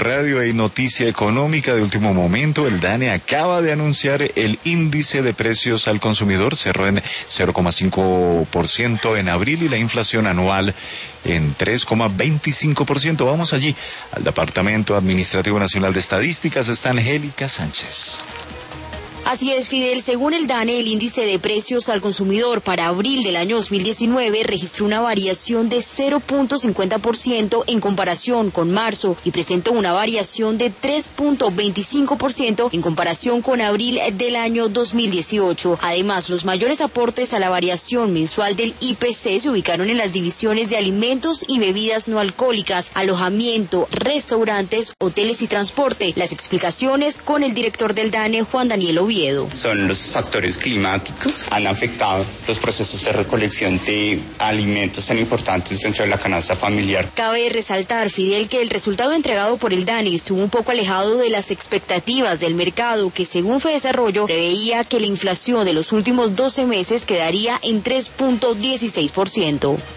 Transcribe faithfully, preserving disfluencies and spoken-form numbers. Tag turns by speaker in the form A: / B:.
A: Radio y noticia económica de último momento. El DANE acaba de anunciar el índice de precios al consumidor, cerró en cero coma cinco por ciento en abril y la inflación anual en tres coma veinticinco por ciento. Vamos allí al Departamento Administrativo Nacional de Estadísticas. Está Angélica Sánchez.
B: Así es, Fidel. Según el DANE, el índice de precios al consumidor para abril del año dos mil diecinueve registró una variación de cero punto cincuenta por ciento en comparación con marzo y presentó una variación de tres punto veinticinco por ciento en comparación con abril del año dos mil dieciocho. Además, los mayores aportes a la variación mensual del I P C se ubicaron en las divisiones de alimentos y bebidas no alcohólicas, alojamiento, restaurantes, hoteles y transporte. Las explicaciones con el director del DANE, Juan Daniel Oviedo.
C: Son los factores climáticos, han afectado los procesos de recolección de alimentos tan importantes dentro de la canasta familiar.
B: Cabe resaltar, Fidel, que el resultado entregado por el DANE estuvo un poco alejado de las expectativas del mercado, que según Fedesarrollo preveía que la inflación de los últimos doce meses quedaría en tres punto dieciséis por ciento.